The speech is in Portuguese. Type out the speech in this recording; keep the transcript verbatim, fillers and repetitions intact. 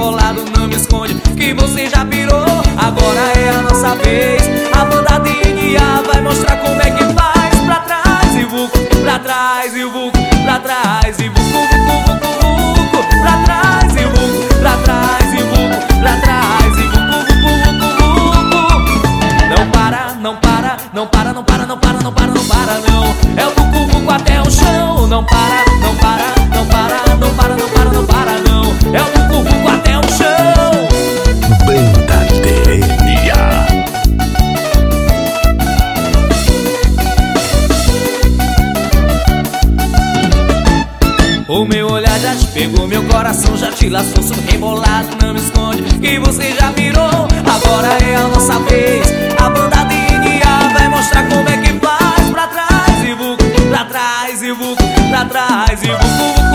rebolado, não me esconde que você já pirou. Agora é a nossa vez, a banda D N A vai mostrar como é que faz. Pra trás e vucu, pra trás e vucu, pra trás e vucu, vucu, vucu, vucu. Pra trás e vucu, pra trás e vucu, pra trás e vucu, vucu, vucu, vucu. Não para, não para, não para, não para, não para, não para, não para, não. É o vucu, vucu até o chão. Não para, não para, não para, não para, não para, não para, não. É o vucu, vucu até o chão. Banda D N A. O meu olhar já te pegou, meu coração já te laçou. Sou rebolado, não me esconde que você já virou. Agora é a nossa vez, a banda D N A vai mostrar como é que faz. Pra trás e vucu, pra trás e vucu, pra trás e vucu, vucu.